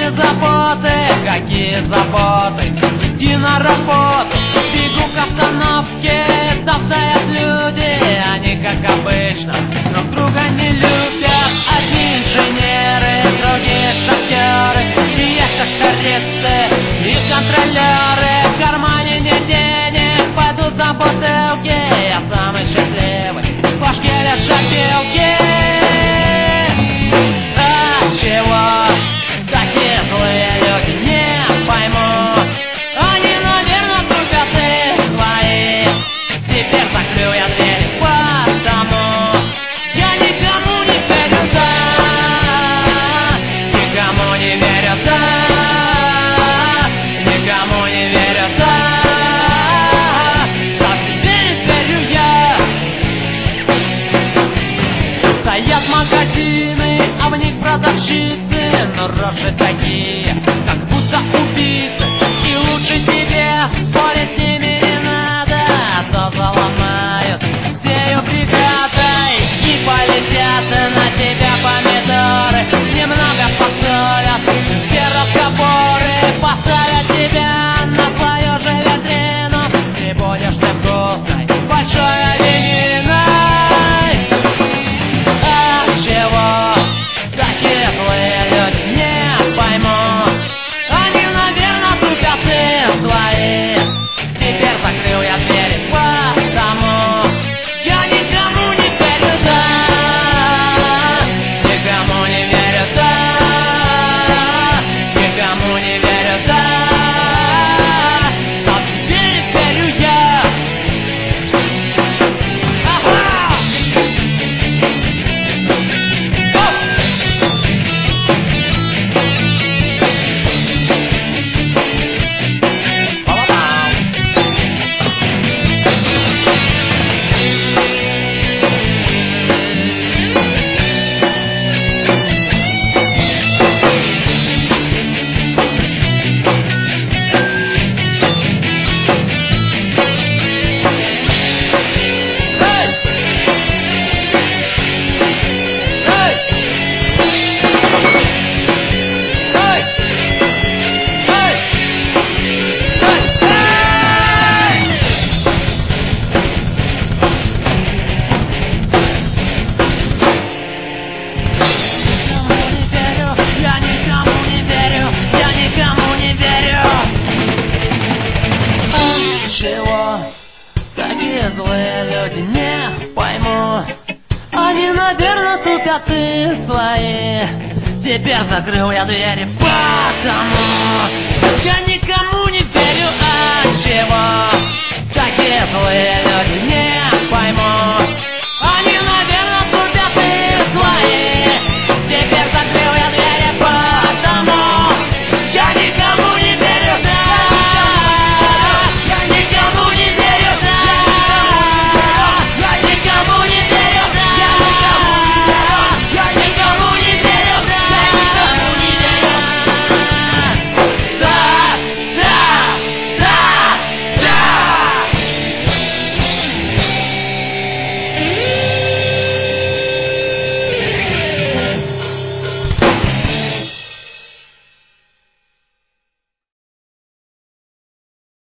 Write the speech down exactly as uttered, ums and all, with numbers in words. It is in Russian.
Какие заботы, какие заботы, иди на работу. Бегу к остановке, там стоят люди. Они, как обычно, друг друга не любят. Одни инженеры, другие шахтеры, и есть трактористы, и контролеры. В кармане нет денег, пойду за бутылки. Я самый счастливый, в башке лежат белки. А чего такие злые люди, не пойму. Они, наверное, тупят и свои. Теперь закрыл я дверь, потому я никому не верю, да. Никому не верю, да. Никому не верю, да. А теперь верю я. Стоят магазины, а в них продавщицы, но рожи такие, как будто убийцы. И лучше тебе спорить с ними не надо, а то заломают всею бригадой и полетят на тебя помидоры. Немного поссорят все разговоры, поставят тебя на свою же витрину. И будешь ты вкусной, большой олениной. А чего такие злые люди, не пойму. Они, наверное, тупят и свои. Теперь закрыл я дверь, потому я никому не верю, да. Никому не верю, да. Никому не верю, да. А теперь верю я. Ага! Я никому не верю, я никому не верю. А чего такие злые люди, не пойму. Они, наверное, тупят и свои. Теперь закрыл я двери, потому я никому не верю. А чего такие злые люди, не пойму.